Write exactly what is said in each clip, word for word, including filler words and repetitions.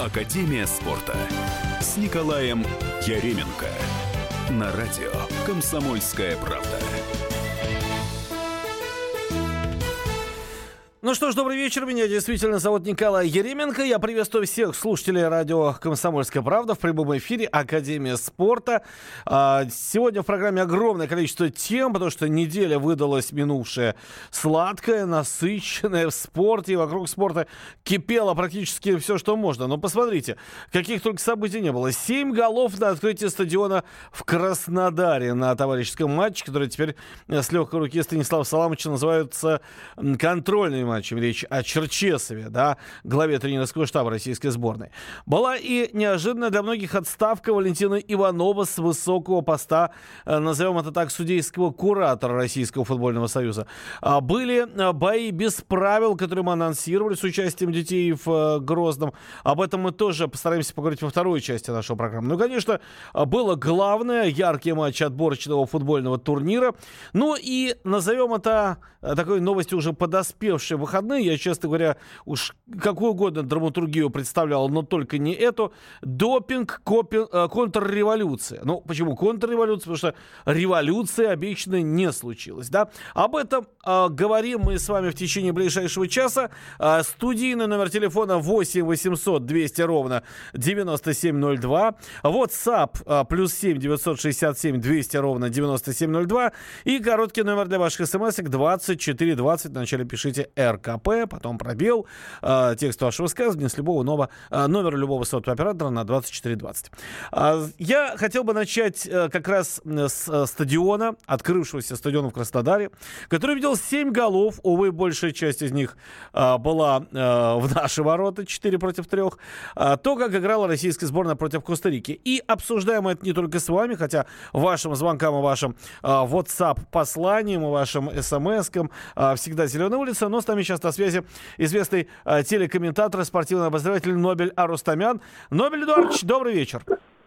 Академия спорта с Николаем Яременко на радио «Комсомольская правда». Ну что ж, добрый вечер. Меня действительно зовут Николай Яременко. Я приветствую всех слушателей радио «Комсомольская правда» в прямом эфире Академия спорта. Сегодня в программе огромное количество тем, потому что неделя выдалась минувшая сладкая, насыщенная в спорте. И вокруг спорта кипело практически все, что можно. Но посмотрите, каких только событий не было. Семь голов на открытии стадиона в Краснодаре на товарищеском матче, который теперь с легкой руки Станислава Саламовича называются контрольными матчами. Речь о Черчесове, да, главе тренерского штаба российской сборной. Была и неожиданная для многих отставка Валентина Иванова с высокого поста, назовем это так, судейского куратора Российского футбольного союза. Были бои без правил, которые мы анонсировали с участием детей в Грозном. Об этом мы тоже постараемся поговорить во второй части нашего программы. Ну, конечно, было главное, яркие матчи отборочного футбольного турнира. Ну и назовем это такой новостью уже подоспевшей выходные. Я, честно говоря, уж какую угодно драматургию представлял, но только не эту. Допинг, копи, э, контрреволюция. Ну, почему контрреволюция? Потому что революция обещанная не случилась, да? Об этом э, говорим мы с вами в течение ближайшего часа. Э, студийный номер телефона восемь восемьсот двести ровно девяносто семь ноль два. WhatsApp э, плюс семь девятьсот шестьдесят семь двести ровно девяносто семь ноль два. И короткий номер для ваших смс-ок двадцать четыре двадцать. Вначале пишите РКП, потом пробел, э, текст вашего высказывания с любого нового, э, номера любого сотового оператора на двадцать четыре двадцать. Э, я хотел бы начать э, как раз с э, стадиона, открывшегося стадиона в Краснодаре, который видел семь голов, увы, большая часть из них э, была э, в наши ворота, четыре против трех, э, то, как играла российская сборная против Коста-Рики. И обсуждаем мы это не только с вами, хотя вашим звонкам и вашим э, WhatsApp-посланиям, и вашим смс-кам э, всегда зеленая улица, но с нами сейчас на связи известный э, телекомментатор и спортивный обозреватель Нобель Арустамян. Нобель Эдуардович, добрый вечер.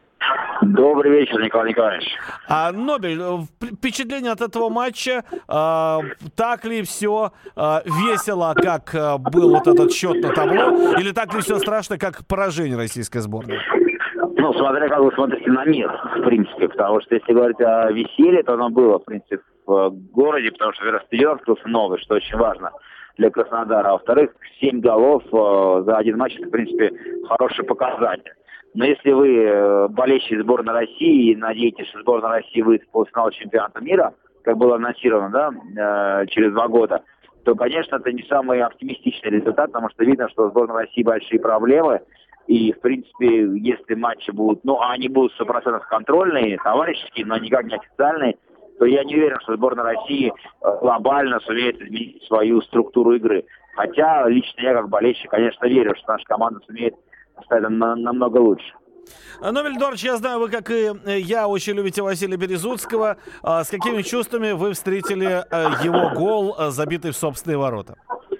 Добрый вечер, Николай Николаевич. А, Нобель, впечатление от этого матча, э, так ли все э, весело, как э, был вот этот счет на табло, или так ли все страшно, как поражение российской сборной? Ну, смотря как вы смотрите на мир, в принципе, потому что если говорить о веселье, то оно было, в принципе, в городе, потому что стадион открылся новый, что очень важно для Краснодара. А во-вторых, семь голов э, за один матч, это, в принципе, хороший показатель. Но если вы э, болельщик сборной России и надеетесь, что сборная России выйдет в полуфинал чемпионата мира, как было анонсировано, да, э, через два года, то, конечно, это не самый оптимистичный результат, потому что видно, что у сборной России большие проблемы. И, в принципе, если матчи будут, ну, они будут сто процентов контрольные, товарищеские, но никак не официальные, то я не уверен, что сборная России глобально сумеет изменить свою структуру игры. Хотя лично я, как болельщик, конечно, верю, что наша команда сумеет стать на- намного лучше. Нобель Эдуардович, я знаю, вы, как и я, очень любите Василия Березутского. А с какими чувствами вы встретили его гол, забитый в собственные ворота?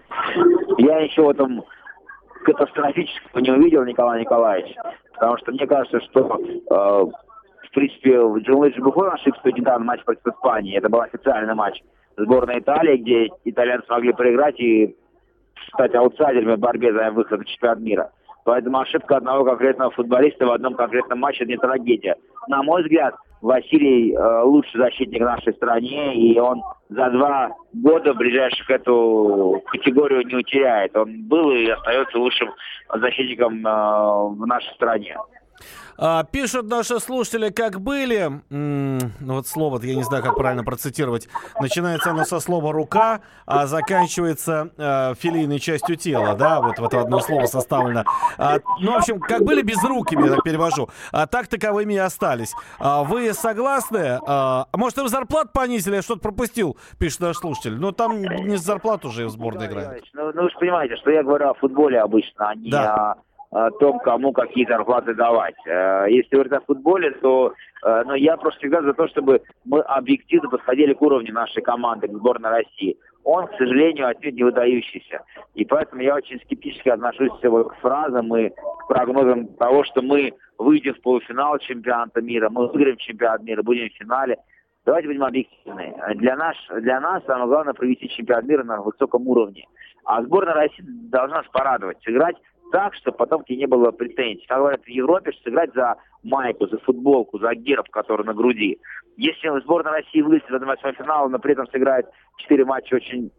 Я еще в этом катастрофического не увидел, Николай Николаевич, потому что мне кажется, что э, в принципе Джанлуиджи Буффон ошибся недавно матч против Испании. Это был официальный матч сборной Италии, где итальянцы смогли проиграть и стать аутсайдерами в борьбе за выход в чемпионат мира. Поэтому ошибка одного конкретного футболиста в одном конкретном матче — это не трагедия. На мой взгляд, Василий э, лучший защитник в нашей стране, и он за два года ближайших эту категорию не утеряет. Он был и остается лучшим защитником э, в нашей стране. А, пишут наши слушатели, как были. М-м, ну вот слово, я не знаю, как правильно процитировать. Начинается оно со слова «рука», а заканчивается э, филейной частью тела, да, вот, вот одно слово составлено. А, ну, в общем, как были безрукими, я так перевожу, а так таковыми и остались. А, вы согласны? А, может, им зарплату понизили? Я что-то пропустил, пишет наш слушатель. Но там не с зарплат уже в сборной играют. Ну, ну, вы же понимаете, что я говорю о футболе обычно, а не да. о... о том, кому какие зарплаты давать. Если говорить о футболе, то но я просто всегда за то, чтобы мы объективно подходили к уровню нашей команды, к сборной России. Он, к сожалению, отнюдь не выдающийся. И поэтому я очень скептически отношусь к фразам и к прогнозам того, что мы выйдем в полуфинал чемпионата мира, мы выиграем чемпионат мира, будем в финале. Давайте будем объективны. Для нас, для нас самое главное провести чемпионат мира на высоком уровне. А сборная России должна нас порадовать, сыграть так, чтобы потом к тебе не было претензий. Как говорят в Европе, что сыграть за майку, за футболку, за герб, который на груди. Если сборная России вылезет в этом восьмой финал, но при этом сыграет четыре матча очень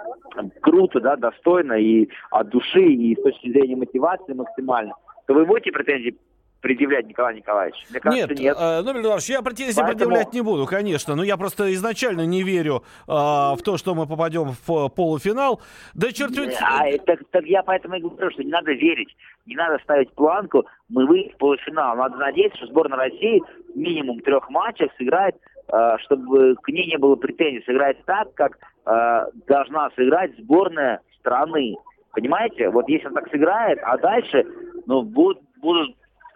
круто, да, достойно и от души, и с точки зрения мотивации максимально, то вы будете претензии предъявлять, Николай Николаевич? Мне кажется, нет. нет. Э, Нобель Эдуардович, я претензии Поэтому... предъявлять не буду, конечно. Но я просто изначально не верю э, в то, что мы попадем в полуфинал. Да черт ведь... А, так, так я поэтому и говорю, что не надо верить. Не надо ставить планку. Мы выйдем в полуфинал. Надо надеяться, что сборная России минимум в трех матчах сыграет, э, чтобы к ней не было претензий. Сыграет так, как э, должна сыграть сборная страны. Понимаете? Вот если он так сыграет, а дальше ну, будут, будут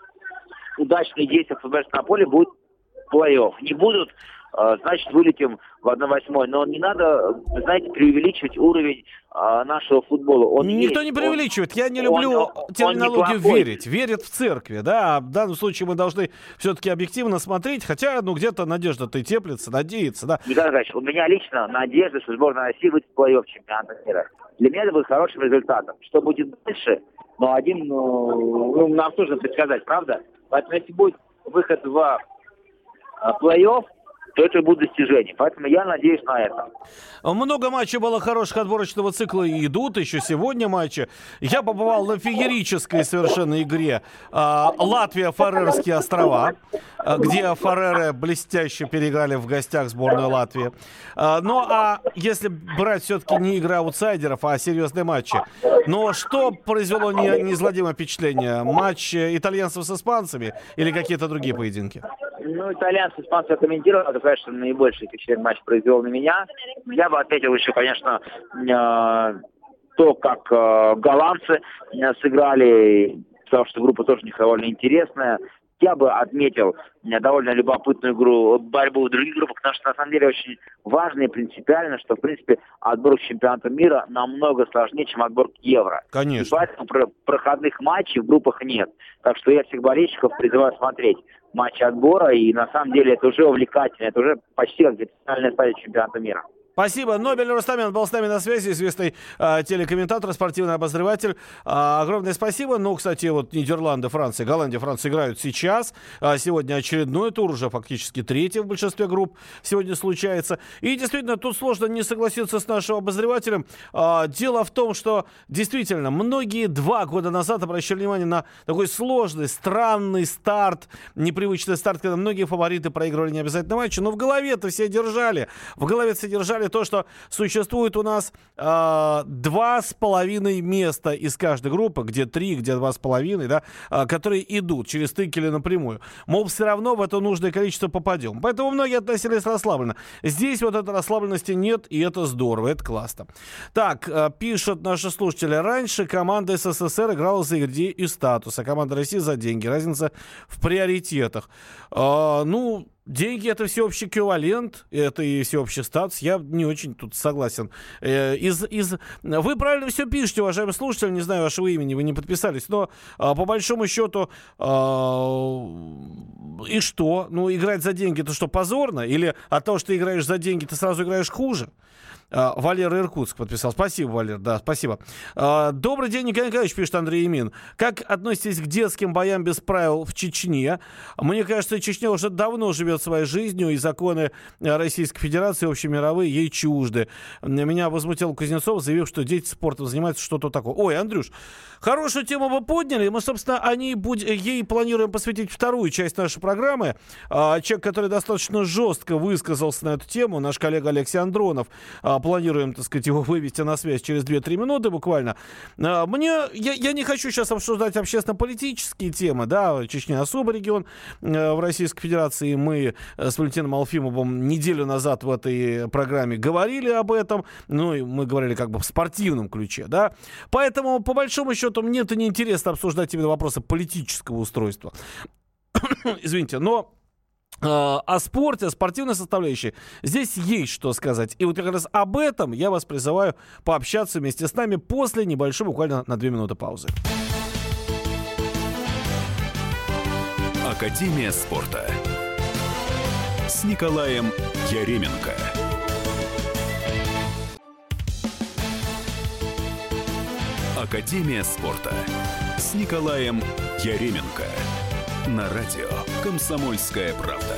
удачные действия футболиста на поле, будет плей-офф. Не будут, э, значит, вылетим в одна восьмая. Но не надо, знаете, преувеличивать уровень э, нашего футбола. Он Никто есть. не преувеличивает. Он, Я не люблю он, терминологию он верить. Верят в церкви, да. В данном случае мы должны все-таки объективно смотреть, хотя, ну, где-то надежда-то теплится, надеяться, да. Николай Николаевич, у меня лично надежда, что сборная России выйдет в плей-офф чемпионата мира. Для меня это будет хорошим результатом. Что будет дальше? Ну, один, ну, ну нам сложно предсказать, правда? Поэтому если будет выход в а, плей-офф, то это будет достижение. Поэтому я надеюсь на это. Много матчей было хороших отборочного цикла и идут. Еще сегодня матчи. Я побывал на феерической совершенно игре э, Латвия-Фарерские острова, э, где фареры блестяще переиграли в гостях сборную Латвии. Э, ну, а если брать все-таки не игры аутсайдеров, а серьезные матчи. Но что произвело не, неизгладимое впечатление? Матч итальянцев с испанцами или какие-то другие поединки? Ну, итальянцы, испанцы комментировали, это, конечно, наибольший впечатление матч произвел на меня. Я бы отметил еще, конечно, э, то, как э, голландцы э, сыграли, потому что группа тоже у них довольно интересная. Я бы отметил э, довольно любопытную игру, борьбу в других группах, потому что, на самом деле, очень важно и принципиально, что, в принципе, отбор к чемпионату мира намного сложнее, чем отбор к Евро. Конечно. И поэтому про- проходных матчей в группах нет. Так что я всех болельщиков призываю смотреть матчи отбора, и на самом деле это уже увлекательно, это уже почти как официальная стадия чемпионата мира. Спасибо. Нобель Рустамян был с нами на связи, известный э, телекомментатор, спортивный обозреватель. Э, огромное спасибо. Ну, кстати, вот Нидерланды, Франция, Голландия, Франция играют сейчас. Э, сегодня очередной тур, уже фактически третий в большинстве групп сегодня случается. И действительно, тут сложно не согласиться с нашим обозревателем. Э, дело в том, что действительно, многие два года назад обращали внимание на такой сложный, странный старт, непривычный старт, когда многие фавориты проигрывали не обязательно матчи, но в голове-то все держали. В голове все держали то, что существует у нас э, два с половиной места из каждой группы, где три, где два с половиной, да, э, которые идут через стык или напрямую. Мол, все равно в это нужное количество попадем. Поэтому многие относились расслабленно. Здесь вот этой расслабленности нет, и это здорово, это классно. Так, э, пишут наши слушатели. Раньше команда СССР играла за идеи и статус, а команда России за деньги. Разница в приоритетах. Э, ну... Деньги — это всеобщий эквивалент, это и всеобщий статус. Я не очень тут согласен. Из, из... Вы правильно все пишете, уважаемые слушатели, не знаю вашего имени, вы не подписались, но а, по большому счету а, и что? Ну, играть за деньги — это что, позорно? Или от того, что ты играешь за деньги, ты сразу играешь хуже? Uh, Валера Иркутск подписал. Спасибо, Валер, да, спасибо. Uh, добрый день, Николай Николаевич, пишет Андрей Емин. Как относитесь к детским боям без правил в Чечне? Мне кажется, Чечня уже давно живет своей жизнью, и законы Российской Федерации, общемировые, ей чужды. Меня возмутил Кузнецов, заявив, что дети спортом занимаются, что-то такое. Ой, Андрюш, хорошую тему вы подняли. Мы, собственно, о ней будь, ей планируем посвятить вторую часть нашей программы. Uh, человек, который достаточно жестко высказался на эту тему, наш коллега Алексей Андронов, uh, планируем, так сказать, его вывести на связь через две-три минуты буквально. Мне, я, я не хочу сейчас обсуждать общественно-политические темы, да, Чечня особый регион в Российской Федерации. Мы с Валентином Алфимовым неделю назад в этой программе говорили об этом, ну, и мы говорили как бы в спортивном ключе, да. Поэтому, по большому счету, мне это неинтересно обсуждать именно вопросы политического устройства. Извините, но о спорте, о спортивной составляющей здесь есть что сказать. И вот как раз об этом я вас призываю пообщаться вместе с нами после небольшой, буквально на две минуты паузы. Академия спорта с Николаем Яременко. Академия спорта с Николаем Яременко на радио «Комсомольская правда».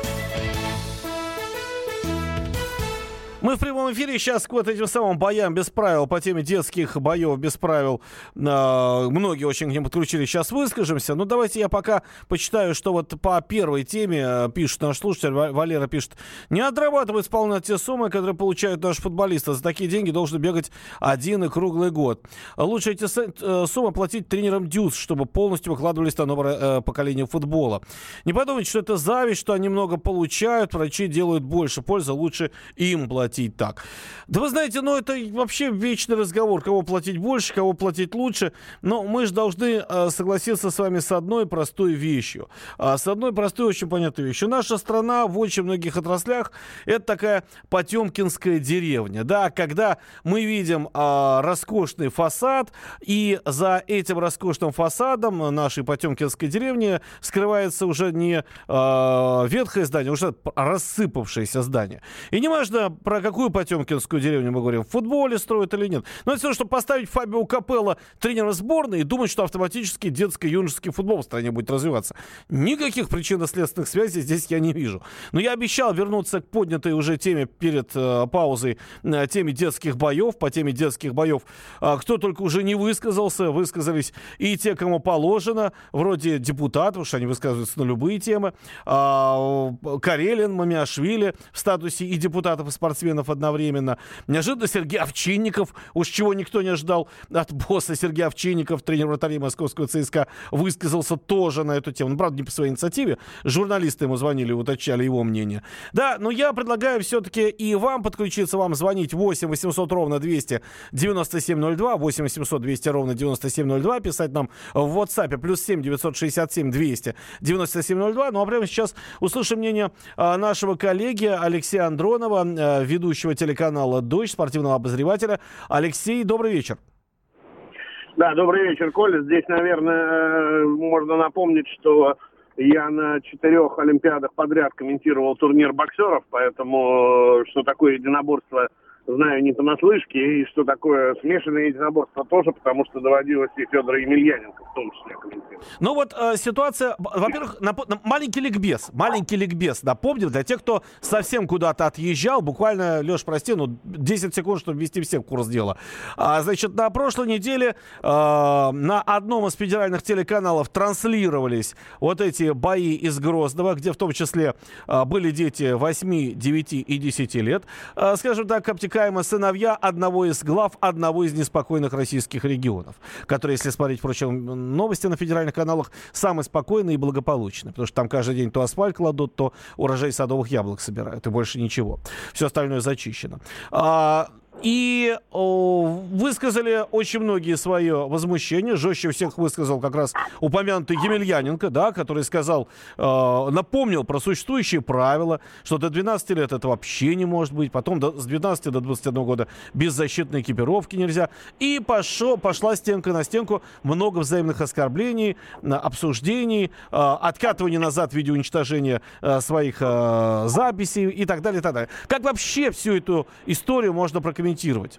Мы в прямом эфире сейчас к вот этим самым боям без правил, по теме детских боев без правил. Э, многие очень к ним подключились, сейчас выскажемся. Но давайте я пока почитаю, что вот по первой теме э, пишет наш слушатель, Валера пишет. Не отрабатывают сполна те суммы, которые получают наши футболисты. За такие деньги должны бегать один и круглый год. Лучше эти э, суммы платить тренерам ДЮС, чтобы полностью выкладывались на новое э, поколение футбола. Не подумайте, что это зависть, что они много получают, врачи делают больше пользы, лучше им платить. Так. Да вы знаете, ну это вообще вечный разговор, кого платить больше, кого платить лучше, но мы же должны э, согласиться с вами с одной простой вещью. А, с одной простой, очень понятной вещью. Наша страна в очень многих отраслях это такая потемкинская деревня, да, когда мы видим э, роскошный фасад, и за этим роскошным фасадом нашей потемкинской деревни скрывается уже не э, ветхое здание, уже рассыпавшееся здание. И не важно, про какую потемкинскую деревню мы говорим, в футболе строят или нет. Но это все, чтобы поставить Фабио Капелло тренера сборной и думать, что автоматически детско-юношеский футбол в стране будет развиваться. Никаких причинно-следственных связей здесь я не вижу. Но я обещал вернуться к поднятой уже теме перед э, паузой, э, теме детских боев. По теме детских боев э, кто только уже не высказался, высказались и те, кому положено, вроде депутатов, потому что они высказываются на любые темы. Э, Карелин, Мамиашвили в статусе и депутатов, и спортсменов одновременно. Неожиданно Сергей Овчинников, уж чего никто не ожидал от босса Сергея Овчинников, тренер вратарей московского ЦСКА, высказался тоже на эту тему. Ну, правда, не по своей инициативе. Журналисты ему звонили, уточняли его мнение. Да, но я предлагаю все-таки и вам подключиться, вам звонить восемь восемьсот ровно двести девяносто семь ноль два, восемь восемьсот двести ровно девяносто семь ноль два, писать нам в WhatsApp плюс семь девятьсот шестьдесят семь двести девяносто семь ноль два. Ну а прямо сейчас услышим мнение а, нашего коллеги Алексея Андронова, а, ведущего телеканала «Дождь», спортивного обозревателя. Алексей, добрый вечер. Да, добрый вечер, Коля. Здесь, наверное, можно напомнить, что я на четырех олимпиадах подряд комментировал турнир боксеров, поэтому что такое единоборство знаю не понаслышке, и что такое смешанное единоборство тоже, потому что доводилось и Федора Емельяненко в том числе комментировать. Ну вот э, ситуация, во-первых, нап- маленький ликбез, маленький ликбез, напомню, для тех, кто совсем куда-то отъезжал, буквально, Леш, прости, ну десять секунд, чтобы ввести всех в курс дела. А, значит, на прошлой неделе э, на одном из федеральных телеканалов транслировались вот эти бои из Грозного, где в том числе э, были дети восьми, девяти и десяти лет, э, скажем так, обтекаемые сыновья одного из глав одного из неспокойных российских регионов, который, если смотреть, впрочем, новости на федеральных каналах, самый спокойный и благополучный, потому что там каждый день то асфальт кладут, то урожай садовых яблок собирают, и больше ничего. Все остальное зачищено. А, И о, высказали очень многие свое возмущение. Жестче всех высказал как раз упомянутый Емельяненко, да, который сказал, э, напомнил про существующие правила, что до двенадцати лет это вообще не может быть. Потом до, с двенадцати до двадцати одного года без защитной экипировки нельзя. И пошло, пошла стенка на стенку. Много взаимных оскорблений, обсуждений, э, откатывания назад в виде уничтожения э, своих э, записей и так далее, и так далее. Как вообще всю эту историю можно прокомментировать?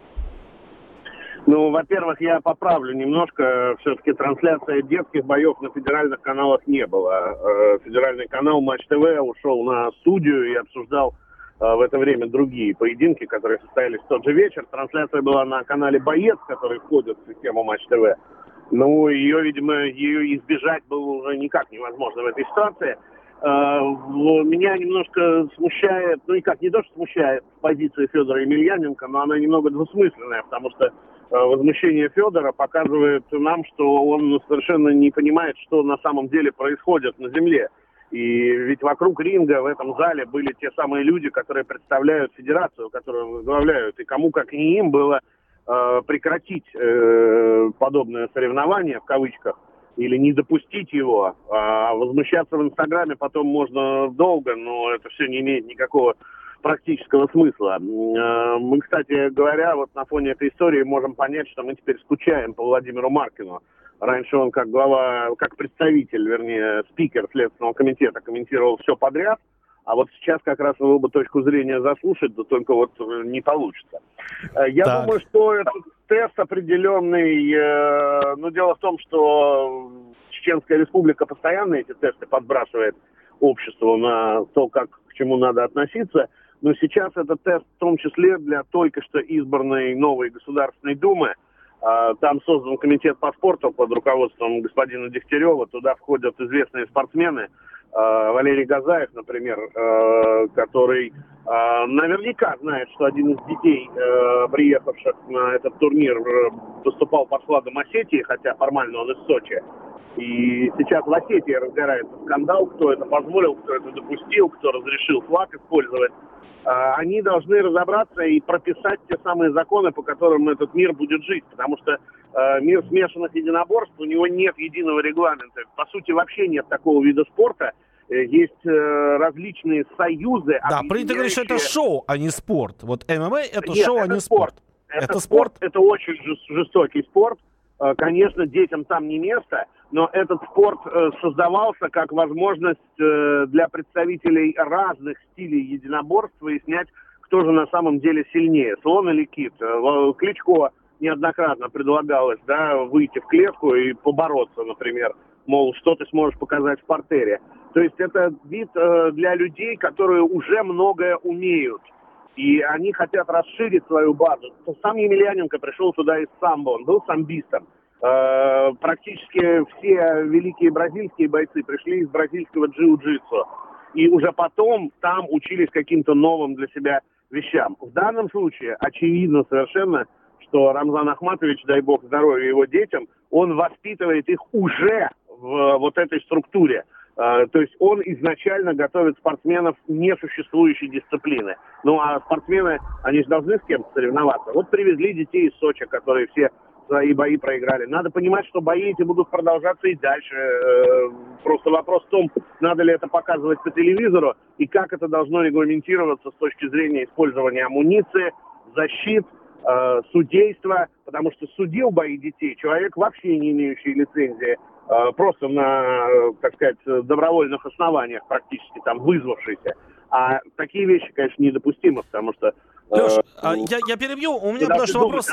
Ну, во-первых, я поправлю немножко. Все-таки трансляция детских боев на федеральных каналах не было. Федеральный канал Матч ТВ ушел на студию и обсуждал в это время другие поединки, которые состоялись в тот же вечер. Трансляция была на канале «Боец», который входит в систему Матч ТВ. Ну, ее, видимо, ее избежать было уже никак невозможно в этой ситуации. Меня немножко смущает, ну и как, не то, что смущает позиция Федора Емельяненко, но она немного двусмысленная, потому что возмущение Федора показывает нам, что он совершенно не понимает, что на самом деле происходит на земле. И ведь вокруг ринга в этом зале были те самые люди, которые представляют федерацию, которую возглавляют, и кому как не им было э, прекратить э, подобное соревнование, в кавычках, или не допустить его. А возмущаться в Инстаграме потом можно долго, но это все не имеет никакого практического смысла. Мы, кстати говоря, вот на фоне этой истории можем понять, что мы теперь скучаем по Владимиру Маркину. Раньше он как глава, как представитель, вернее, спикер Следственного комитета комментировал все подряд, а вот сейчас как раз его бы точку зрения заслушать, да только вот не получится. Я так. думаю, что этот, тест определенный. Э, но дело в том, что Чеченская Республика постоянно эти тесты подбрасывает обществу на то, как к чему надо относиться. Но сейчас этот тест в том числе для только что избранной новой Государственной Думы. Э, там создан комитет по спорту под руководством господина Дегтярева. Туда входят известные спортсмены. Валерий Газаев, например, который наверняка знает, что один из детей, приехавших на этот турнир, выступал под флагом Осетии, хотя формально он из Сочи. И сейчас в Осетии разгорается скандал, кто это позволил, кто это допустил, кто разрешил флаг использовать. Они должны разобраться и прописать те самые законы, по которым этот мир будет жить. Потому что э, мир смешанных единоборств, у него нет единого регламента. По сути, вообще нет такого вида спорта. Э, есть э, различные союзы. Да, принято говорить, что это шоу, а не спорт. Вот эм эм а это нет, шоу, это а не спорт. спорт. Это, это спорт, спорт? Это очень жестокий спорт. Э, конечно, детям там не место. Но этот спорт э, создавался как возможность э, для представителей разных стилей единоборств выяснять, кто же на самом деле сильнее, слон или кит. Э, Кличко неоднократно предлагалось, да, выйти в клетку и побороться, например, мол, что ты сможешь показать в партере. То есть это вид э, для людей, которые уже многое умеют. И они хотят расширить свою базу. Сам Емельяненко пришел туда из самбо, он был самбистом. Э, практически все великие бразильские бойцы пришли из бразильского джиу-джитсу. И уже потом там учились каким-то новым для себя вещам. В данном случае очевидно совершенно, что Рамзан Ахматович, дай бог здоровья его детям, он воспитывает их уже в вот этой структуре. Э, то есть он изначально готовит спортсменов несуществующей дисциплины. Ну а спортсмены, они же должны с кем-то соревноваться. Вот привезли детей из Сочи, которые все свои бои проиграли. Надо понимать, что бои эти будут продолжаться и дальше. Просто вопрос в том, надо ли это показывать по телевизору и как это должно регламентироваться с точки зрения использования амуниции, защит, судейства. Потому что судил бои детей человек, вообще не имеющий лицензии, просто на, так сказать, добровольных основаниях практически там вызвавшийся. А такие вещи, конечно, недопустимы, потому что Леш, я, я перебью, у меня потому что вопрос.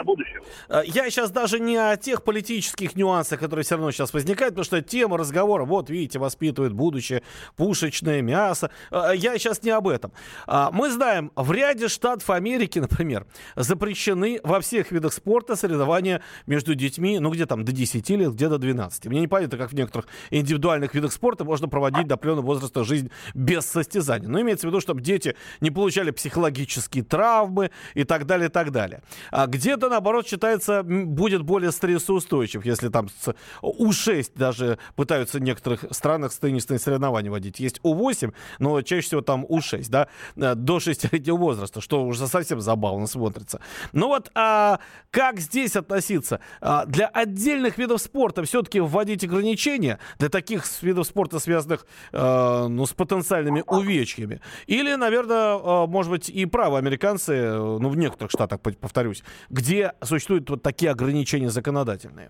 Я сейчас даже не о тех политических нюансах, которые все равно сейчас возникают, потому что тема разговора, вот видите, воспитывает будущее пушечное мясо. Я сейчас не об этом. Мы знаем, в ряде штатов Америки, например, запрещены во всех видах спорта соревнования между детьми, ну где там до десяти лет, где до двенадцати. Мне непонятно, как в некоторых индивидуальных видах спорта можно проводить до определенного возраста жизнь без состязаний. Но имеется в виду, чтобы дети не получали психологические травмы и так далее, и так далее. А где-то, наоборот, считается, будет более стрессоустойчив, если там У шесть даже пытаются в некоторых странах теннисные соревнования водить. Есть У восемь, но чаще всего там У шесть, да, до шестилетнего возраста, что уже совсем забавно смотрится. Ну вот, а как здесь относиться? А для отдельных видов спорта все-таки вводить ограничения, для таких видов спорта, связанных э, ну, с потенциальными увечьями? Или, наверное, э, может быть, и правы американцы, ну, в некоторых штатах, повторюсь, где существуют вот такие ограничения законодательные?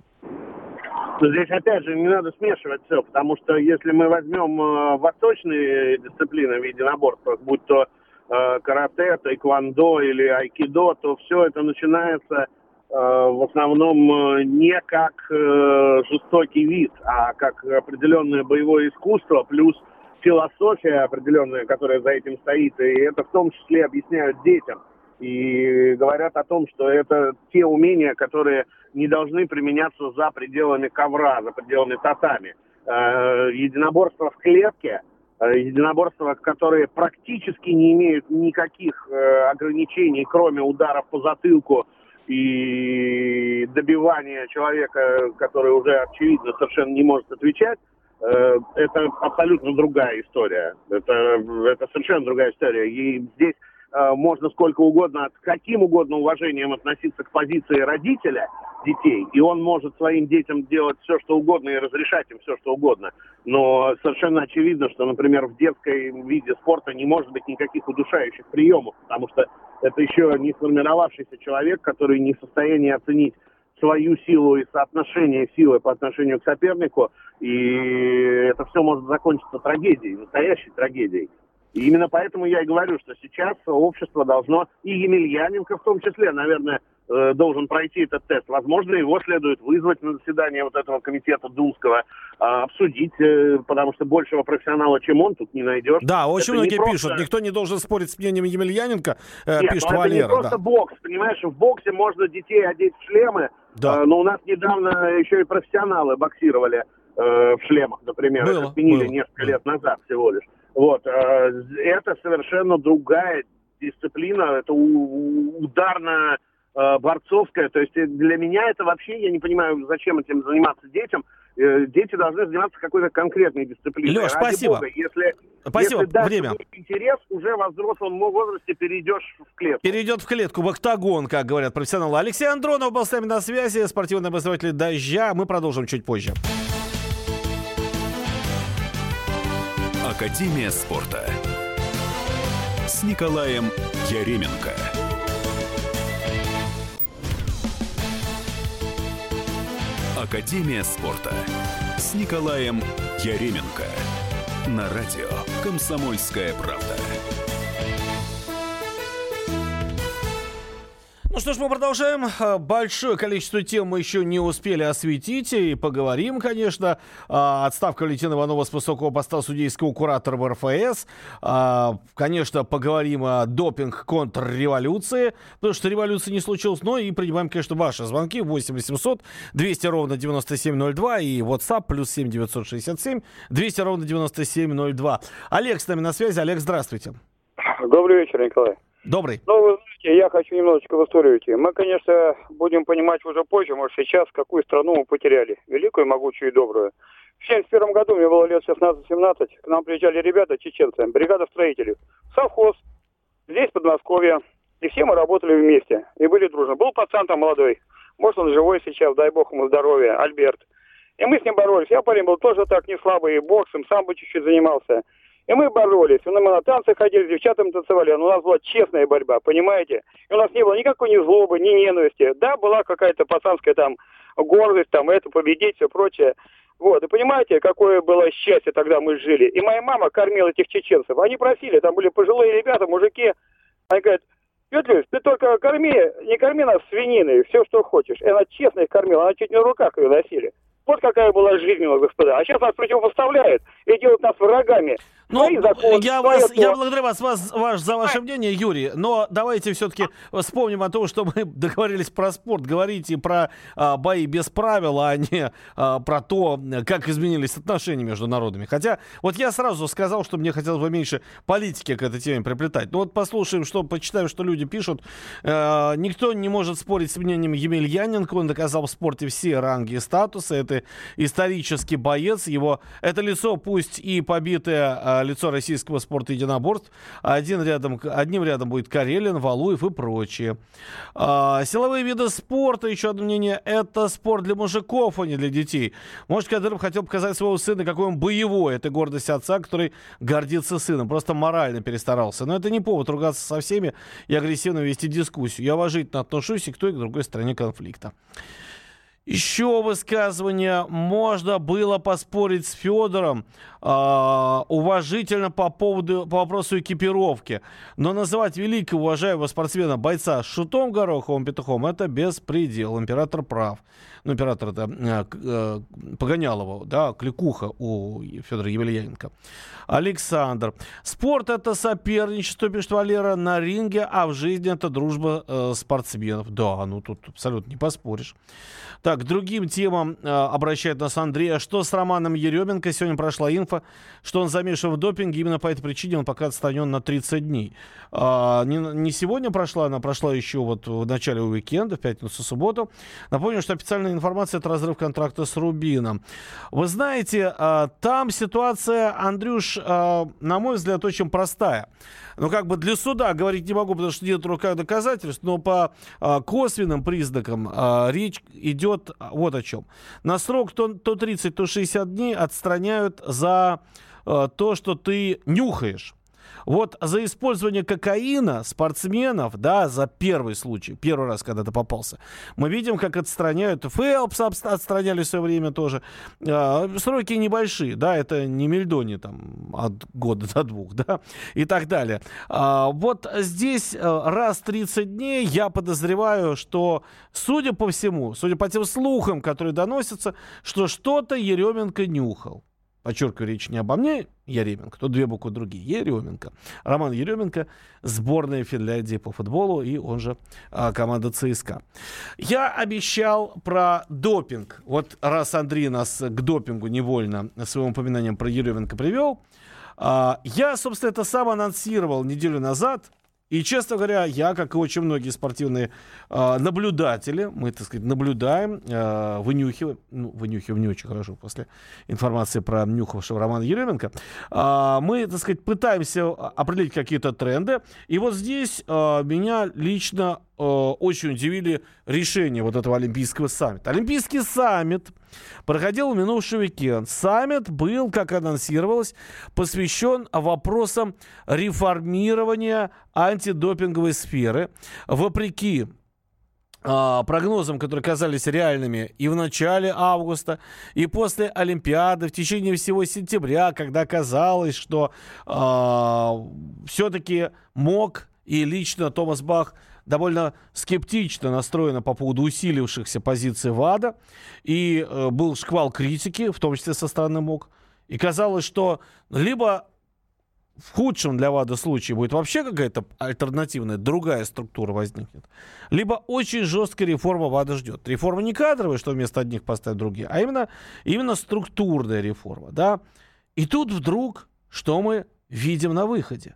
Здесь, опять же, не надо смешивать все, потому что если мы возьмем э, восточные дисциплины в единоборствах, будь то э, карате, тайквондо или айкидо, то все это начинается э, в основном э, не как э, жестокий вид, а как определенное боевое искусство, плюс философия определенная, которая за этим стоит, и это в том числе объясняют детям. И говорят о том, что это те умения, которые не должны применяться за пределами ковра, за пределами татами. Э, единоборства в клетке, э, единоборства, которые практически не имеют никаких э, ограничений, кроме ударов по затылку и добивания человека, который уже, очевидно, совершенно не может отвечать. Э, это абсолютно другая история. Это, это совершенно другая история. И здесь можно сколько угодно, с каким угодно уважением относиться к позиции родителя детей, и он может своим детям делать все, что угодно, и разрешать им все, что угодно. Но совершенно очевидно, что, например, в детском виде спорта не может быть никаких удушающих приемов, потому что это еще не сформировавшийся человек, который не в состоянии оценить свою силу и соотношение силы по отношению к сопернику, и это все может закончиться трагедией, настоящей трагедией. И именно поэтому я и говорю, что сейчас общество должно, и Емельяненко в том числе, наверное, э, должен пройти этот тест. Возможно, его следует вызвать на заседание вот этого комитета Думского, э, обсудить, э, потому что большего профессионала, чем он, тут не найдешь. Да, очень это многие просто... пишут, никто не должен спорить с мнением Емельяненко, э, Нет, пишет это Валера. не просто да. бокс, понимаешь, в боксе можно детей одеть в шлемы, Да. э, но у нас недавно еще и профессионалы боксировали э, в шлемах, например, Было, это сменили было. несколько лет назад всего лишь. Вот, э, это совершенно другая дисциплина, это у- ударно-борцовская, то есть для меня это вообще, я не понимаю, зачем этим заниматься детям. Э, Дети должны заниматься какой-то конкретной дисциплиной. Леш, Ради спасибо. Бога, если, Спасибо, если дальше время. будет интерес, уже во взрослом возрасте перейдешь в клетку. Перейдет в клетку, в октагон, как говорят профессионалы. Алексей Андронов был с нами на связи, спортивный обозреватель «Дождя». Мы продолжим чуть позже. Академия спорта с Николаем Яременко. Академия спорта с Николаем Яременко. На радио «Комсомольская правда». Ну что ж, мы продолжаем. Большое количество тем мы еще не успели осветить. И поговорим, конечно. Отставка Валентина Иванова с высокого поста судейского куратора в эр эф эс. Конечно, поговорим о допинг-контрреволюции. Потому что революции не случилось. Но и принимаем, конечно, ваши звонки. восемь восемьсот двести ровно девяносто семь ноль два. И WhatsApp плюс семь девятьсот шестьдесят семь двести ровно девяносто семь ноль два. Олег с нами на связи. Олег, здравствуйте. Добрый вечер, Николай. Добрый. Ну, вы знаете, я хочу немножечко в историю уйти. Мы, конечно, будем понимать уже позже, может, сейчас, какую страну мы потеряли. Великую, могучую и добрую. В семьдесят первом году, мне было лет шестнадцать-семнадцать, к нам приезжали ребята, чеченцы, бригада строителей, совхоз, здесь, в Подмосковье. И все мы работали вместе, и были дружны. Был пацан там молодой, может, он живой сейчас, дай бог ему здоровья, Альберт. И мы с ним боролись. Я парень был тоже так не слабый, и боксом, сам бы чуть-чуть занимался. И мы боролись. Мы на танцы ходили, с девчатами танцевали. Но у нас была честная борьба, понимаете? И у нас не было никакой ни злобы, ни ненависти. Да, была какая-то пацанская там гордость, там это, победить, все прочее. Вот, и понимаете, какое было счастье тогда мы жили. И моя мама кормила этих чеченцев. Они просили, там были пожилые ребята, мужики. Они говорят: Петлюш, ты только корми, не корми нас свининой, все, что хочешь. И она честно их кормила, она чуть не на руках ее носили. Вот какая была жизнь у нас, господа. А сейчас нас противопоставляют и делают нас врагами. Ну, закон, я, вас, то. я благодарю вас, вас ваш, за ваше мнение, Юрий, но давайте все-таки вспомним о том, что мы договорились про спорт. Говорите про а, бои без правил, а не а, про то, как изменились отношения между народами. Хотя, вот я сразу сказал, что мне хотелось бы меньше политики к этой теме приплетать. Ну вот послушаем, что, почитаем, что люди пишут. Э, никто не может спорить с мнением Емельяненко. Он доказал в спорте все ранги и статусы. Это исторический боец. Его, это лицо, пусть и побитое лицо российского спорта единоборств. Один рядом, одним рядом будет Карелин, Валуев и прочие. А, силовые виды спорта, еще одно мнение, это спорт для мужиков, а не для детей. Может, Кадыров хотел показать своего сына, какой он боевой. Это гордость отца, который гордится сыном. Просто морально перестарался. Но это не повод ругаться со всеми и агрессивно вести дискуссию. Я уважительно отношусь и к той, и к другой стороне конфликта. Еще высказывание. Можно было поспорить с Федором э, уважительно по поводу по вопросу экипировки. Но называть великого уважаемого спортсмена бойца шутом Гороховым петухом — это беспредел. Император прав. Ну, император — это э, э, Погонялова, да, кликуха у Федора Емельяненко. Александр. Спорт — это соперничество, пишет Валера, на ринге, а в жизни это дружба э, спортсменов. Да, ну тут абсолютно не поспоришь. Так, к другим темам э, обращает нас Андрей. А что с Романом Еременко? Сегодня прошла инфа, что он замешан в допинге. Именно по этой причине он пока отстранен на тридцать дней. А, не, не сегодня прошла, она прошла еще вот в начале уикенда, в пятницу, субботу. Напомню, что официальная информация — это разрыв контракта с Рубином. Вы знаете, а, там ситуация, Андрюш, а, на мой взгляд, очень простая. Ну, как бы для суда говорить не могу, потому что нет в руках доказательств, но по а, косвенным признакам а, речь идет вот о чем. На срок то, то тридцать, то шестьдесят дней отстраняют за а, то, что ты нюхаешь. Вот за использование кокаина спортсменов, да, за первый случай, первый раз, когда ты попался, мы видим, как отстраняют. Фелпса отстраняли в свое время тоже. Э, сроки небольшие, да, это не мельдони там от года до двух, да, и так далее. А, вот здесь раз в тридцать дней я подозреваю, что, судя по всему, судя по тем слухам, которые доносятся, что что-то Еременко нюхал. Подчеркиваю, речь не обо мне, Яременко, тут две буквы другие. Еременко. Роман Еременко, сборная Финляндии по футболу, и он же а, команда ЦСКА. Я обещал про допинг. Вот раз Андрей нас к допингу невольно своим упоминанием про Еременко привел, а, я, собственно, это сам анонсировал неделю назад. И, честно говоря, я, как и очень многие спортивные э, наблюдатели, мы, так сказать, наблюдаем, э, вынюхиваем, ну, вынюхиваем не очень хорошо после информации про нюхавшего Романа Еременко, э, мы, так сказать, пытаемся определить какие-то тренды. И вот здесь э, меня лично э, очень удивили решения вот этого Олимпийского саммита. Олимпийский саммит проходил в минувший уикенд. Саммит был, как анонсировалось, посвящен вопросам реформирования антидопинговой сферы. Вопреки э, прогнозам, которые казались реальными и в начале августа, и после Олимпиады, в течение всего сентября, когда казалось, что э, все-таки МОК и лично Томас Бах довольно скептично настроена по поводу усилившихся позиций ВАДА, и э, был шквал критики, в том числе со стороны МОК. И казалось, что либо в худшем для ВАДА случае будет вообще какая-то альтернативная, другая структура возникнет, либо очень жесткая реформа ВАДА ждет. Реформа не кадровая, что вместо одних поставят другие, а именно, именно структурная реформа. Да? И тут вдруг, что мы видим на выходе?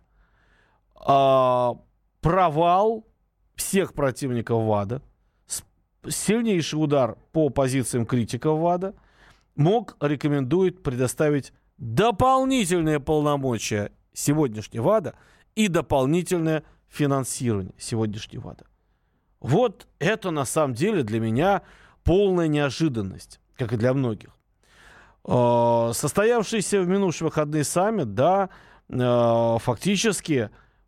А, провал всех противников ВАДА, сильнейший удар по позициям критиков ВАДА. МОК рекомендует предоставить дополнительные полномочия сегодняшней ВАДА и дополнительное финансирование сегодняшней ВАДА. Вот это на самом деле для меня полная неожиданность, как и для многих. Состоявшийся в минувшие выходные саммит, да, фактически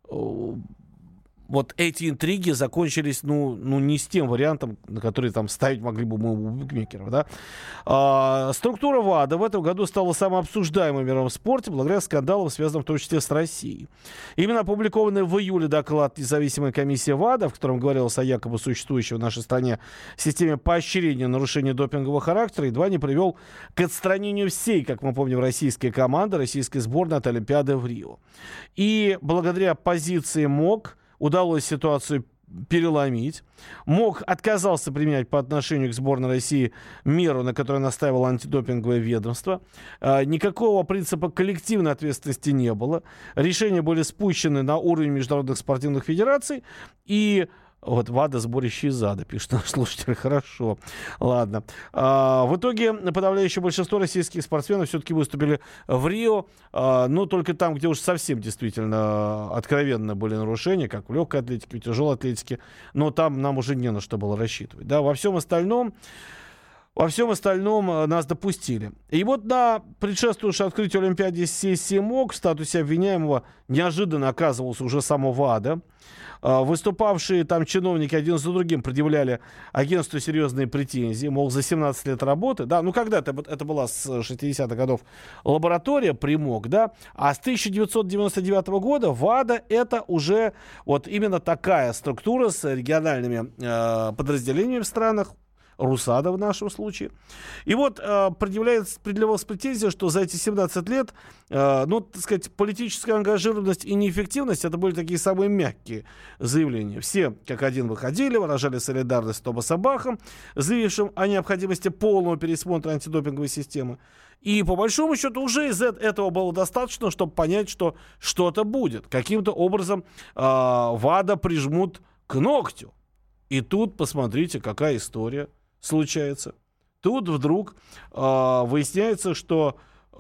вот эти интриги закончились, ну, ну, не с тем вариантом, на который там ставить могли бы мы у букмекеров, да. А, структура ВАДА в этом году стала самой обсуждаемой в мировом спорте благодаря скандалам, связанным в том числе с Россией. Именно опубликованный в июле доклад независимой комиссии ВАДА, в котором говорилось о якобы существующей в нашей стране системе поощрения нарушения допингового характера, едва не привел к отстранению всей, как мы помним, российской команды, российской сборной от Олимпиады в Рио. И благодаря позиции МОК удалось ситуацию переломить. МОК отказался применять по отношению к сборной России меру, на которой настаивало антидопинговое ведомство. А, никакого принципа коллективной ответственности не было. Решения были спущены на уровень международных спортивных федераций. И вот ВАДА, сборище из ада, пишет наш слушатель. Хорошо. Ладно. А, в итоге подавляющее большинство российских спортсменов все-таки выступили в Рио, а, но только там, где уж совсем действительно откровенно были нарушения, как в легкой атлетике, в тяжелой атлетике, но там нам уже не на что было рассчитывать. Да? Во всем остальном Во всем остальном нас допустили. И вот на предшествующей открытию Олимпиаде сессии МОК в статусе обвиняемого неожиданно оказывался уже само ВАДА. Выступавшие там чиновники один за другим предъявляли агентству серьезные претензии, мол, за семнадцать лет работы, да, ну когда-то это была с шестидесятых годов лаборатория при МОК, да, а с тысяча девятьсот девяносто девятого года ВАДА это уже вот именно такая структура с региональными э, подразделениями в странах, РУСАДА в нашем случае. И вот э, предъявляется, предъявлялась претензия, что за эти семнадцать лет, э, ну, так сказать, политическая ангажированность и неэффективность, это были такие самые мягкие заявления. Все, как один, выходили, выражали солидарность с Томасом Бахом, заявившим о необходимости полного пересмотра антидопинговой системы. И, по большому счету, уже из этого было достаточно, чтобы понять, что что-то будет. Каким-то образом э, ВАДА прижмут к ногтю. И тут, посмотрите, какая история случается. Тут вдруг э, выясняется, что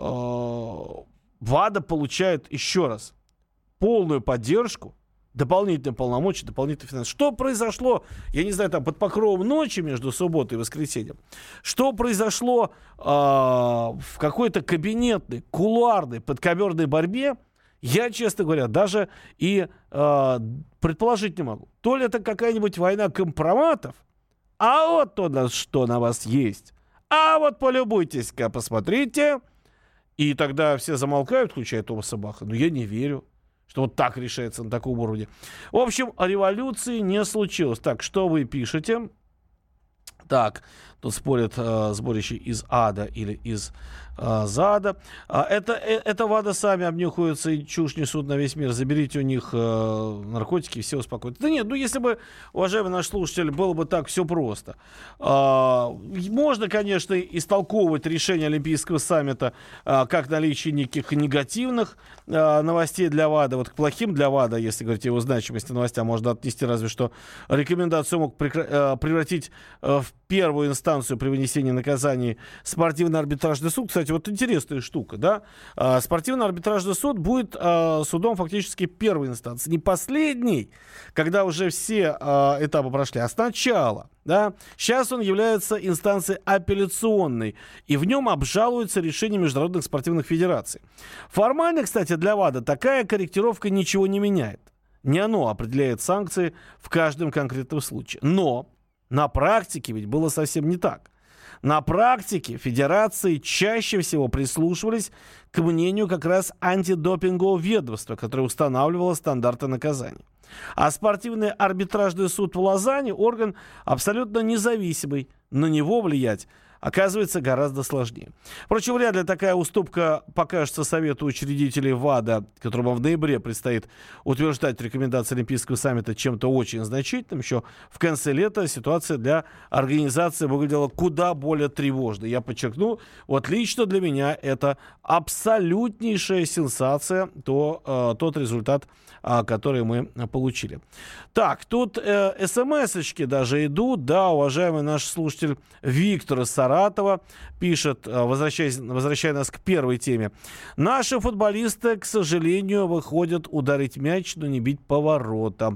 э, ВАДА получает еще раз полную поддержку, дополнительные полномочия, дополнительные финансы. Что произошло, я не знаю, там под покровом ночи между субботой и воскресеньем, что произошло э, в какой-то кабинетной, кулуарной, подковерной борьбе, Я, честно говоря, даже и э, предположить не могу. То ли это какая-нибудь война компроматов, а вот то, на что на вас есть. А вот полюбуйтесь-ка, посмотрите. И тогда все замолкают, включая Томаса Баха. Но я не верю, что вот так решается на таком уровне. В общем, революции не случилось. Так, что вы пишете? Так, тут спорят э, сборище из ада или из э, зада. А, это, э, это ВАДА сами обнюхаются и чушь несут на весь мир. Заберите у них э, наркотики, и все успокоят. Да нет, ну если бы, уважаемый наш слушатель, было бы так все просто. А, можно, конечно, истолковывать решение Олимпийского саммита а, как наличие неких негативных а, новостей для ВАДА. Вот к плохим для ВАДА, если говорить о его значимости новостям, можно отнести разве что рекомендацию мог прекра- а, превратить а, в первую инстанцию при вынесении наказаний спортивный арбитражный суд. Кстати, вот интересная штука, да? А, спортивный арбитражный суд будет а, судом фактически первой инстанции. Не последней, когда уже все а, этапы прошли, а сначала. Да? Сейчас он является инстанцией апелляционной, и в нем обжалуются решения международных спортивных федераций. Формально, кстати, для ВАДА такая корректировка ничего не меняет. Не оно определяет санкции в каждом конкретном случае. Но на практике ведь было совсем не так. На практике федерации чаще всего прислушивались к мнению как раз антидопингового ведомства, которое устанавливало стандарты наказаний. А спортивный арбитражный суд в Лозанне – орган абсолютно независимый. На него влиять оказывается гораздо сложнее. Впрочем, вряд ли такая уступка покажется совету учредителей ВАДА, которому в ноябре предстоит утверждать рекомендации Олимпийского саммита, чем-то очень значительным. Еще в конце лета ситуация для организации выглядела куда более тревожной. Я подчеркну, вот лично для меня это абсолютнейшая сенсация, то, э, тот результат, э, который мы получили. Так, тут э, смс-очки даже идут. Да, уважаемый наш слушатель Виктор из Саратова пишет, возвращаясь, возвращая нас к первой теме. Наши футболисты, к сожалению, выходят ударить мяч, но не бить по воротам.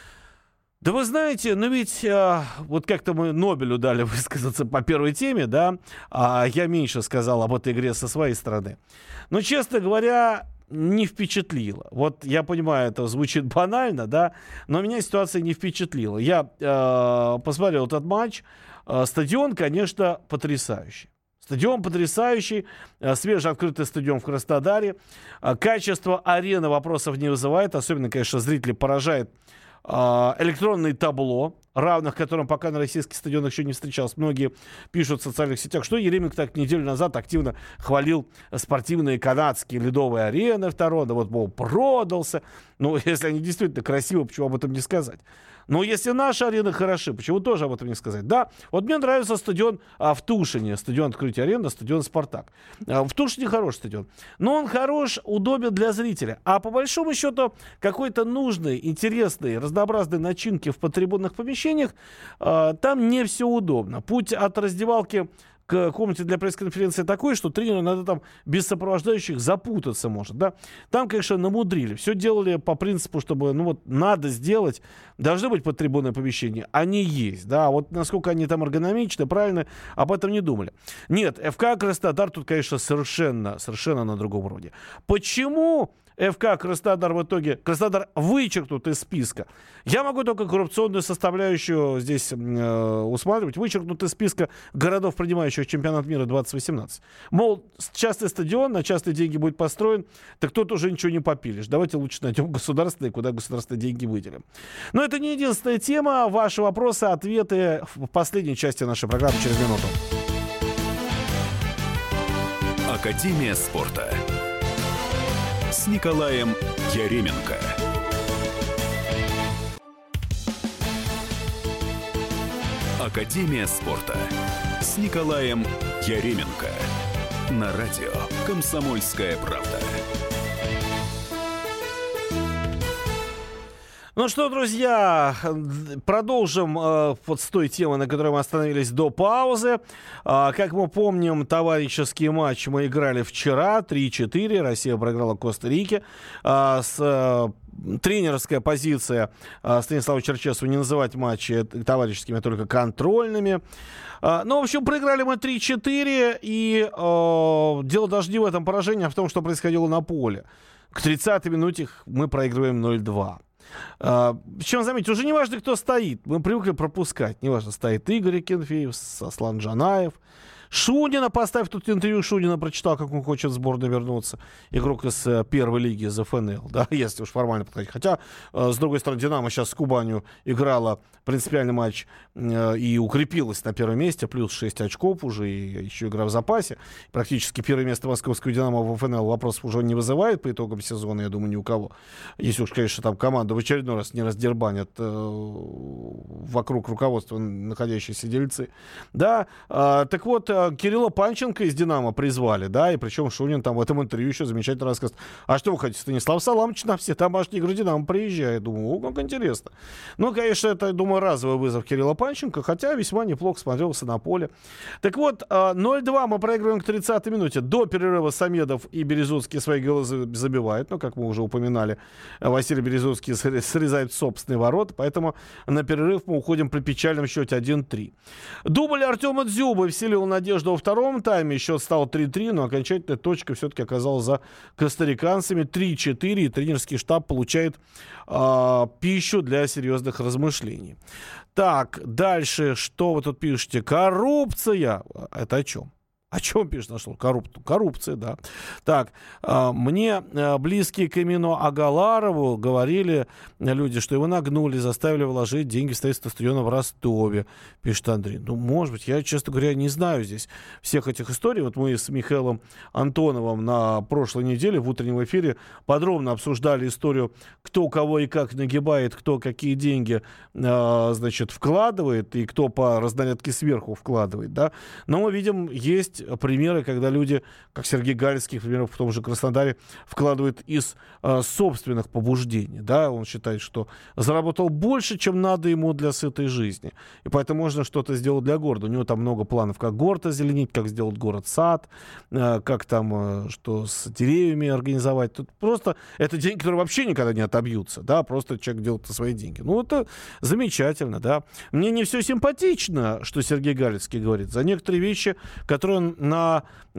Да вы знаете, ну ведь а, вот как-то мы Нобелю дали высказаться по первой теме, да, а я меньше сказал об этой игре со своей стороны. Но, честно говоря, не впечатлило. Вот я понимаю, это звучит банально, да, но меня ситуация не впечатлила. Я э, посмотрел этот матч. Э, стадион, конечно, потрясающий. Стадион потрясающий, э, свежеоткрытый стадион в Краснодаре. Э, качество арены вопросов не вызывает. Особенно, конечно, зрители поражает э, электронное табло, равных которым пока на российских стадионах еще не встречалось. Многие пишут в социальных сетях, что Еременко так неделю назад активно хвалил спортивные канадские ледовые арены второго, да вот, мол, продался. Ну, если они действительно красивы, почему об этом не сказать? Но если наши арены хороши, почему тоже об этом не сказать? Да, вот мне нравится стадион а, в Тушине, стадион открытия арены, стадион «Спартак». А, в Тушине хороший стадион. Но он хорош, удобен для зрителя. А по большому счету какой-то нужной, интересной, разнообразной начинки в подтрибунных помещениях а, там не все удобно. Путь от раздевалки к комнате для пресс-конференции такой, что тренеру надо там без сопровождающих запутаться может, да. Там, конечно, намудрили. Все делали по принципу, чтобы, ну вот, надо сделать, должны быть подтрибунные помещения. Они есть, да. Вот насколько они там эргономичны, правильно, об этом не думали. Нет, ФК Краснодар тут, конечно, совершенно, совершенно на другом уровне. Почему ФК Краснодар в итоге, Краснодар вычеркнут из списка? Я могу только коррупционную составляющую здесь э, усматривать. Вычеркнут из списка городов, принимающих чемпионат мира двадцать восемнадцать. Мол, частный стадион, на частные деньги будет построен, так тут уже ничего не попилишь. Давайте лучше найдем государственные, куда государственные деньги выделим. Но это не единственная тема. Ваши вопросы, ответы в последней части нашей программы через минуту. Академия спорта с Николаем Яременко. Академия спорта с Николаем Яременко. На радио «Комсомольская правда». Ну что, друзья, продолжим э, вот с той темы, на которой мы остановились до паузы. А, как мы помним, товарищеский матч мы играли вчера, три четыре, Россия проиграла Коста-Рике. А, с, а, тренерская позиция а, Станислава Черчесова не называть матчи товарищескими, а только контрольными. А, ну, в общем, проиграли мы три четыре, и а, дело даже не в этом поражении, а в том, что происходило на поле. К тридцатой минуте мы проигрываем ноль два. Uh, причем, заметьте, уже не важно, кто стоит. Мы привыкли пропускать. Неважно, стоит Игорь Акинфеев, Аслан Джанаев. Шунина, поставь тут интервью Шунина, прочитал, как он хочет в сборную вернуться. Игрок из uh, первой лиги, из эф эн эл, да, если уж формально подходить. Хотя, uh, с другой стороны, Динамо сейчас с Кубанью играла принципиальный матч uh, и укрепилась на первом месте, плюс шесть очков уже, и еще игра в запасе. Практически первое место московского Динамо в эф эн эл вопросов уже не вызывает по итогам сезона, я думаю, ни у кого. Если уж, конечно, там команда в очередной раз не раздербанят uh, вокруг руководства находящиеся дельцы. Да, uh, так вот, Кирилла Панченко из «Динамо» призвали, да, и причем Шунин там в этом интервью еще замечательно рассказывает. А что вы хотите, Станислав Саламович на все домашние игры «Динамо» приезжает? Думаю, о, как интересно. Ну, конечно, это, думаю, разовый вызов Кирилла Панченко, хотя весьма неплохо смотрелся на поле. Так вот, ноль два мы проигрываем к тридцатой минуте. До перерыва Самедов и Березутский свои голы забивают. Ну, как мы уже упоминали, Василий Березутский срезает собственный ворот, поэтому на перерыв мы уходим при печальном счете один три. Дубль Артема Дзюбы вселил надежду во втором тайме, счет стал три три, но окончательная точка все-таки оказалась за костариканцами. три четыре, и тренерский штаб получает э, пищу для серьезных размышлений. Так, дальше, что вы тут пишете? Коррупция. Это о чем? О чем пишет наш слово? Корруп... Коррупция, да. Так, э, мне э, близкие к Эмину Агаларову говорили люди, что его нагнули, заставили вложить деньги в строительство стадиона в Ростове, пишет Андрей. Ну, может быть, я, честно говоря, не знаю здесь всех этих историй. Вот мы с Михаилом Антоновым на прошлой неделе в утреннем эфире подробно обсуждали историю, кто кого и как нагибает, кто какие деньги, э, значит, вкладывает, и кто по разнарядке сверху вкладывает, да. Но мы видим, есть примеры, когда люди, как Сергей Галицкий, например, в том же Краснодаре, вкладывают из э, собственных побуждений. Да? Он считает, что заработал больше, чем надо ему для сытой жизни. И поэтому можно что-то сделать для города. У него там много планов, как город озеленить, как сделать город-сад, э, как там, э, что с деревьями организовать. Тут просто это деньги, которые вообще никогда не отобьются. Да? Просто человек делает свои деньги. Ну, это замечательно. Да? Мне не все симпатично, что Сергей Галицкий говорит. За некоторые вещи, которые он на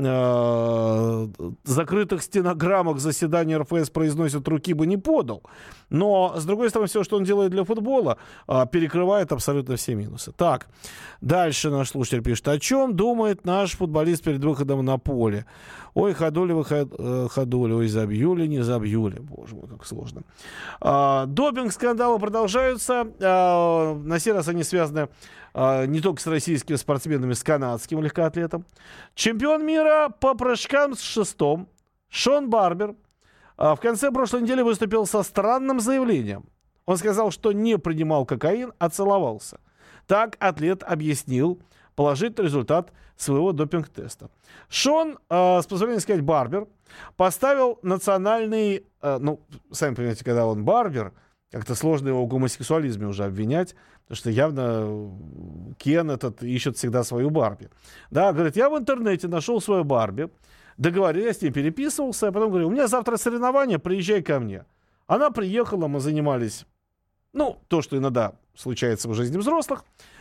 э, закрытых стенограммах заседания эр эф эс произносит, руки бы не подал. Но, с другой стороны, все, что он делает для футбола, э, перекрывает абсолютно все минусы. Так, дальше наш слушатель пишет. О чем думает наш футболист перед выходом на поле? Ой, ходули, выход, э, ходули, ой, забью ли, не забью ли. Боже мой, как сложно. Э, допинг-скандалы продолжаются. Э, на сей раз они связаны Uh, не только с российскими спортсменами, с канадским легкоатлетом. Чемпион мира по прыжкам с шестом Шон Барбер uh, в конце прошлой недели выступил со странным заявлением. Он сказал, что не принимал кокаин, а целовался. Так атлет объяснил положительный результат своего допинг-теста. Шон, uh, с позволения сказать, Барбер, поставил национальный... Uh, ну, сами понимаете, когда он Барбер, как-то сложно его в гомосексуализме уже обвинять, потому что явно Кен этот ищет всегда свою Барби. Да, говорит, я в интернете нашел свою Барби, договорился, я с ней переписывался, а потом говорю, у меня завтра соревнования, приезжай ко мне. Она приехала, мы занимались, ну, то, что иногда случается в жизни взрослых,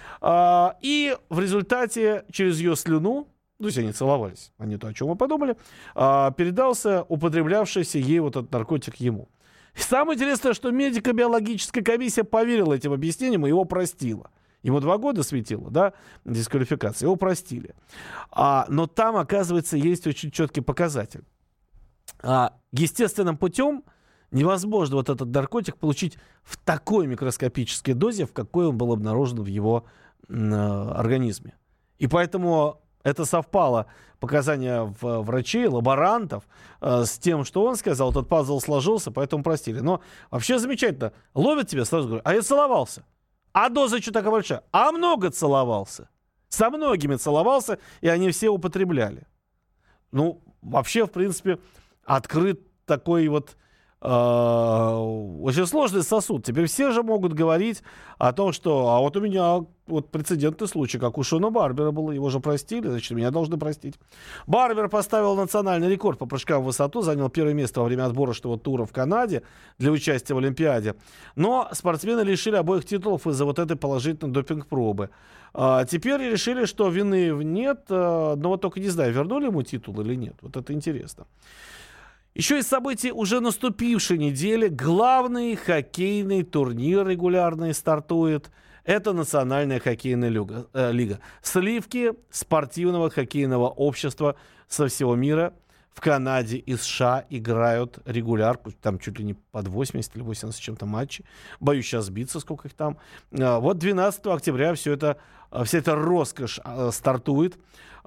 а, и в результате через ее слюну, то есть они целовались, а не то, о чем мы подумали, а, передался употреблявшийся ей вот этот наркотик ему. Самое интересное, что медико-биологическая комиссия поверила этим объяснениям и его простила. Ему два года светило, да, дисквалификация, его простили. А, но там, оказывается, есть очень четкий показатель. А, естественным путем невозможно вот этот наркотик получить в такой микроскопической дозе, в какой он был обнаружен в его э, организме. И поэтому... Это совпало, показания в, врачей, лаборантов, э, с тем, что он сказал. Этот пазл сложился, поэтому простили. Но вообще замечательно. Ловят тебя, сразу говорю, а я целовался. А доза что такая большая? А много целовался. Со многими целовался, и они все употребляли. Ну, вообще, в принципе, открыт такой вот очень сложный сосуд. Теперь все же могут говорить о том, что а вот у меня вот прецедентный случай, как у Шона Барбера было, его же простили, значит, меня должны простить. Барбер поставил национальный рекорд по прыжкам в высоту, занял первое место во время отборочного тура в Канаде для участия в Олимпиаде. Но спортсмены лишили обоих титулов из-за вот этой положительной допинг-пробы. А теперь решили, что вины нет, но вот только не знаю, вернули ему титул или нет. Вот это интересно. Еще из событий уже наступившей недели главный хоккейный турнир регулярный стартует. Это Национальная хоккейная лига, э, лига. Сливки спортивного хоккейного общества со всего мира в Канаде и США играют регулярно. Там чуть ли не под восемьдесят или восемьдесят с чем-то матчей. Боюсь сейчас сбиться, сколько их там. А, вот двенадцатого октября все это, вся эта роскошь а, стартует.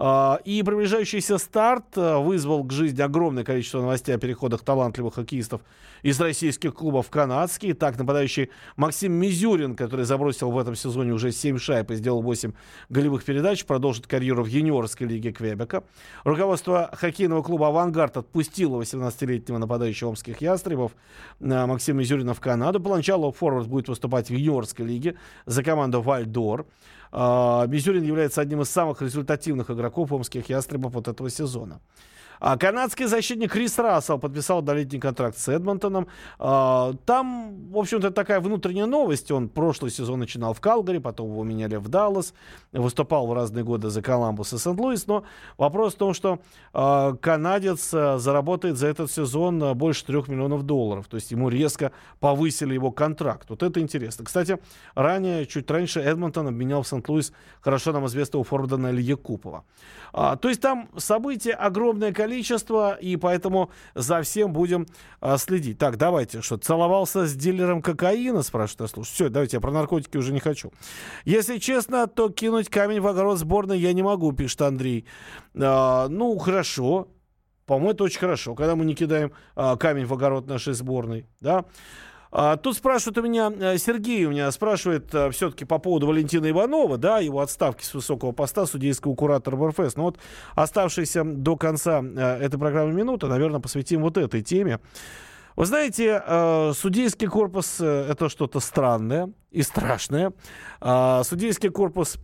И приближающийся старт вызвал к жизни огромное количество новостей о переходах талантливых хоккеистов из российских клубов в канадские. Так, нападающий Максим Мизюрин, который забросил в этом сезоне уже семь шайб и сделал восемь голевых передач, продолжит карьеру в юниорской лиге Квебека. Руководство хоккейного клуба «Авангард» отпустило восемнадцатилетнего нападающего омских ястребов Максима Мизюрина в Канаду. Поначалу форвард будет выступать в юниорской лиге за команду «Вальдор». Мизюрин является одним из самых результативных игроков омских ястребов вот этого сезона. А канадский защитник Крис Рассел подписал долетний контракт с Эдмонтоном. А, там, в общем-то, такая внутренняя новость. Он прошлый сезон начинал в Калгари, потом его меняли в Даллас, выступал в разные годы за Коламбус и Сент-Луис. Но вопрос в том, что а, канадец а, заработает за этот сезон а, больше трех миллионов долларов. То есть ему резко повысили его контракт. Вот это интересно. Кстати, ранее, чуть раньше Эдмонтон обменял в Сент-Луис хорошо нам известного форварда Нелли Якупова. А, то есть там событий огромное количество. количество, и поэтому за всем будем а, следить. Так, давайте, что, целовался с дилером кокаина, спрашивает, слушай, все, давайте, я про наркотики уже не хочу. Если честно, то кинуть камень в огород сборной я не могу, пишет Андрей. А, ну, хорошо, по-моему, это очень хорошо, когда мы не кидаем а, камень в огород нашей сборной, да. А, тут спрашивают у меня, Сергей у меня спрашивает а, все-таки по поводу Валентина Иванова, да, его отставки с высокого поста судейского куратора БРФС. Ну вот оставшиеся до конца а, этой программы минуты, наверное, посвятим вот этой теме. Вы знаете, а, судейский корпус а, это что-то странное и страшное. А, судейский корпус...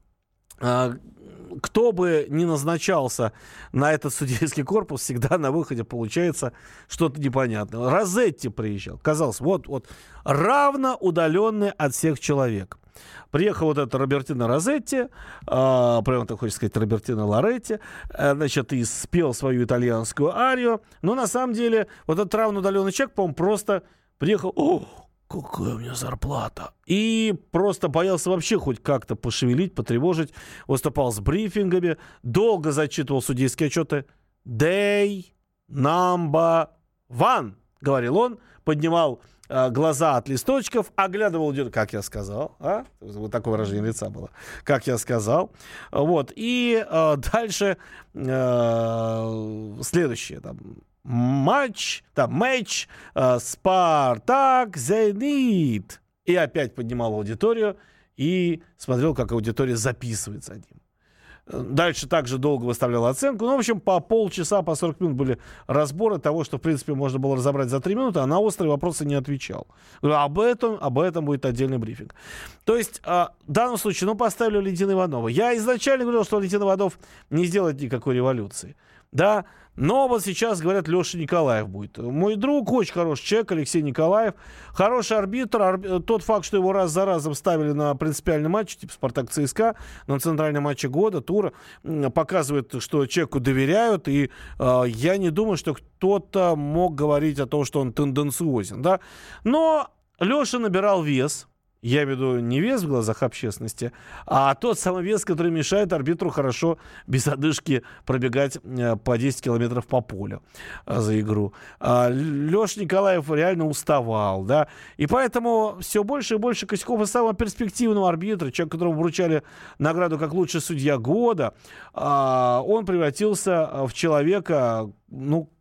А, кто бы ни назначался на этот судейский корпус, всегда на выходе получается что-то непонятное. Розетти приезжал. Казалось, вот, вот равно удаленный от всех человек. Приехал вот этот Робертино Розетти, э, прямо так хочется сказать, Робертино Лоретти, э, значит, и спел свою итальянскую арию. Но на самом деле вот этот равно удаленный человек, по-моему, просто приехал... О, какая у меня зарплата. И просто боялся вообще хоть как-то пошевелить, потревожить. Выступал с брифингами. Долго зачитывал судейские отчеты. Day number one, говорил он. Поднимал э, глаза от листочков. Оглядывал, как я сказал. А? Вот такое выражение лица было. Как я сказал. Вот. И э, дальше э, следующее. Там, матч, там, матч, э, Спартак, Зенит. И опять поднимал аудиторию и смотрел, как аудитория записывает за ним. Дальше также долго выставлял оценку. Ну, в общем, по полчаса, по сорок минут были разборы того, что, в принципе, можно было разобрать за три минуты, а на острые вопросы не отвечал. Об этом, об этом будет отдельный брифинг. То есть, э, в данном случае, ну, поставили Валентина Иванова. Я изначально говорил, что Валентин Иванов не сделает никакой революции. Да, но вот сейчас, говорят, Леша Николаев будет. Мой друг, очень хороший человек, Алексей Николаев. Хороший арбитр. Арб... Тот факт, что его раз за разом ставили на принципиальный матч, типа Спартак-ЦСКА, на центральном матче года, тура, показывает, что человеку доверяют. И э, я не думаю, что кто-то мог говорить о том, что он тенденциозен. Да? Но Леша набирал вес. Я имею в виду не вес в глазах общественности, а тот самый вес, который мешает арбитру хорошо без одышки пробегать по десять километров по полю за игру. Леша Николаев реально уставал, да, и поэтому все больше и больше косяков и самого перспективного арбитра, человека, которому вручали награду как лучший судья года, он превратился в человека, ну,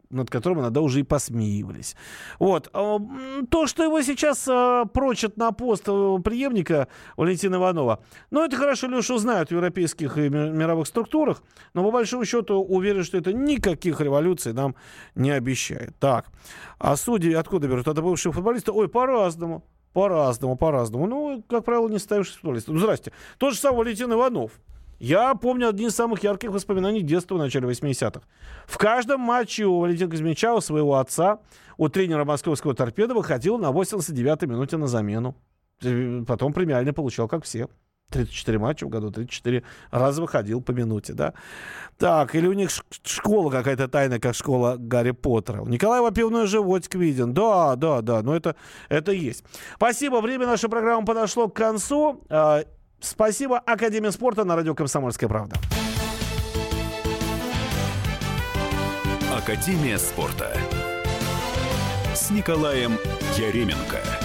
над которым иногда уже и посмеивались. Вот. То, что его сейчас прочат на пост преемника Валентина Иванова, ну, это хорошо, Леша, знают в европейских и мировых структурах, но по большому счету уверен, что это никаких революций нам не обещает. Так, а судьи откуда берут? Это бывшие футболисты? Ой, по-разному. По-разному, по-разному. Ну, как правило, не ставишь футболистов. Ну, здрасте. Тот же самый Валентин Иванов. Я помню одни из самых ярких воспоминаний детства в начале восьмидесятых. В каждом матче у Валентина Кузьмича, у своего отца, у тренера московского «Торпедо» выходил на восемьдесят девятой минуте на замену. Потом премиально получал, как все. тридцать четыре матча в году, тридцать четыре раза выходил по минуте, да. Так, или у них школа какая-то тайная, как школа Гарри Поттера. У Николаева пивной животик виден. Да, да, да, но это, это есть. Спасибо, время нашей программы подошло к концу. Спасибо. Академия спорта на радио «Комсомольская правда». Академия спорта с Николаем Яременко.